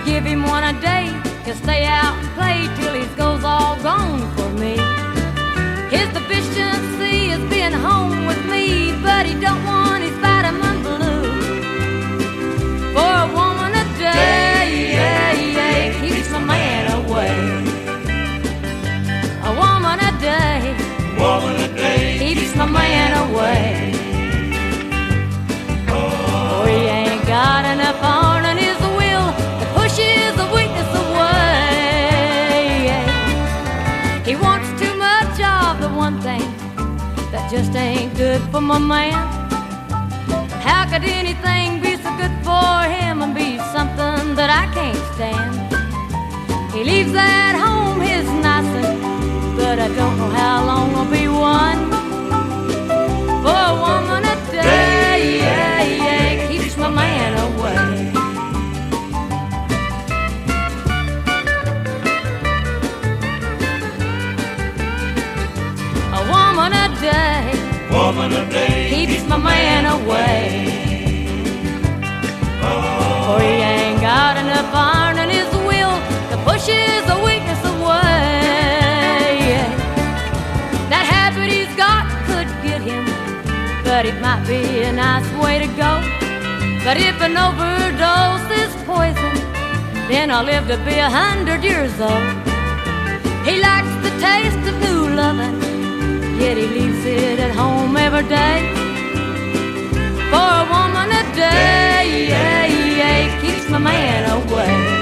give him one a day, he'll stay out and play till his goes all gone for me. His deficiency is being home with me, but he don't want his vitamin blue. For a woman a day, keeps my man away. A woman a day, keeps my man away. Oh, he ain't got enough heart in his will to push his weakness away. He wants too much of the one thing that just ain't good for my man. How could anything be so good for him and be something that I can't stand? He leaves at home his nicest, but I don't know how long I'll be one. For a woman a day, keeps my man away. A woman a day, keeps my man away. For he ain't got enough iron in his will to push his weakness away. That habit he's got could get him, but it might be a nice way to go. But if an overdose is poison, then I'll live to be 100 years old. He likes the taste of new loving, yet he leaves it at home every day. For a woman a day, keeps my man away.